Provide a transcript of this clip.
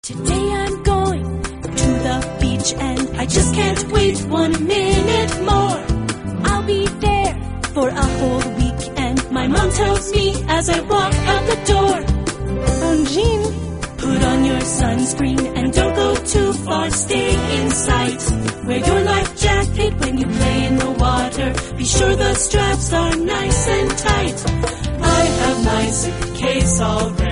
Today I'm going to the beach and I just can't wait 1 minute more. I'll be there for a whole week and my mom tells me as I walk out the door, Oh, Jean, put on your sunscreen and don't go too far, stay in sight. Wear your life jacket when you play in the water, be sure the straps are nice and tight. I have my suitcase all ready.